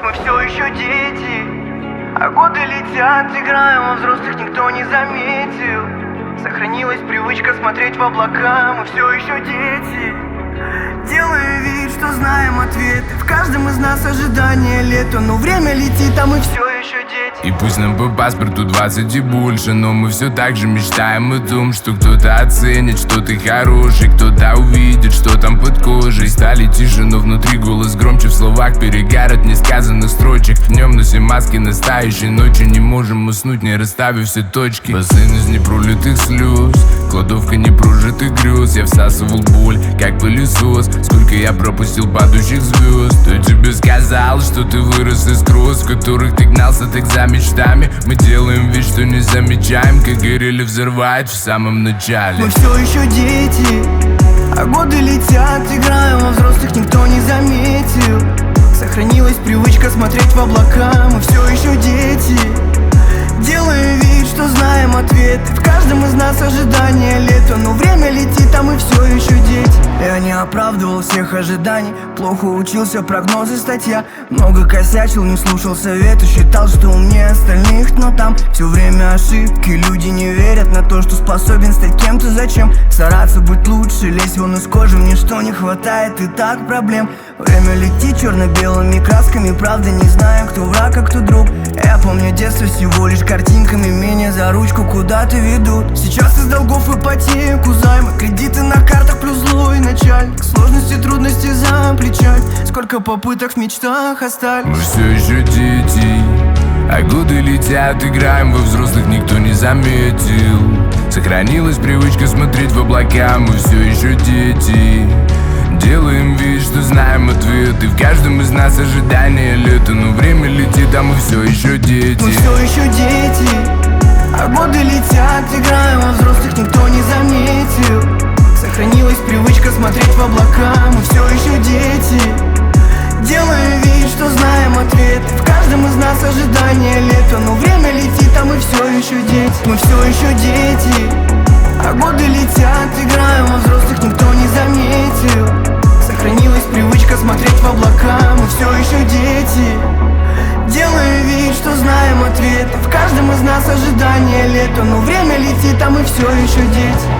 мы все еще дети, а годы летят, играем во взрослых, никто не заметил. Сохранилась привычка смотреть в облака, мы все еще дети. Делаем вид, что знаем ответы, в каждом из нас ожидание лета, но время летит, а мы все еще дети. И пусть нам по паспорту 20 и больше, но мы все так же мечтаем о том, что кто-то оценит, что ты хороший, кто-то увидит, что там под кожей. Стали тише, но внутри голос громче, в словах перегар от несказанных строчек. Днем носим маски настоящей ночи, не можем уснуть, не расставив все точки. Бассейн из непролитых слез, кладовка непрожитых грез. Я всасывал боль, как пылесос. Сколько я пропустил падающих звезд. Кто тебе сказал, что ты вырос из гроз, в которых ты гнался так за мечтами? Мы делаем вид, что не замечаем, как горели взрывает в самом начале. Мы все еще дети, а годы летят, играем во взрослых, никто не заметил. Сохранилась привычка смотреть в облака, мы все еще дети. Делаем вид, что знаем ответы, в каждом из нас ожидание лета, но время летит, а мы все еще дети. Я не оправдывал всех ожиданий, плохо учился, прогнозы, статья. Много косячил, не слушал советы, считал, что умнее остальных, но там все время ошибки. Люди не верят на то, что способен стать кем-то. Зачем стараться быть лучше, лезть вон из кожи, мне что не хватает и так проблем. Время летит черно-белыми красками, правда не знаю, кто враг, а кто друг. Я помню детство всего лишь картинками, меня за ручку куда-то ведут. Сейчас из долгов ипотеку, займы, кредиты на картах плюс злой начальник. Сложности, трудности за плечами, сколько попыток в мечтах остались. Мы все еще дети, а годы летят, играем во взрослых, никто не заметил. Сохранилась привычка смотреть в облака, мы все еще дети. Делаем вид, что знаем ответы, в каждом из нас ожидание лета, но время летит, а мы все еще дети. Мы все еще дети, а годы летят, играем во взрослых, никто не заметил. Сохранилась привычка смотреть в облака, мы все еще дети. Делаем вид, что знаем ответы, в каждом из нас ожидание лета, но время летит, а мы все еще дети. Мы все еще дети, а годы летят, играем во взрослых, никто не заметил. Сохранилась привычка смотреть в облака, мы все еще дети. Делаем вид, что знаем ответы, в каждом из нас ожидание лета, но время летит, а мы все еще дети.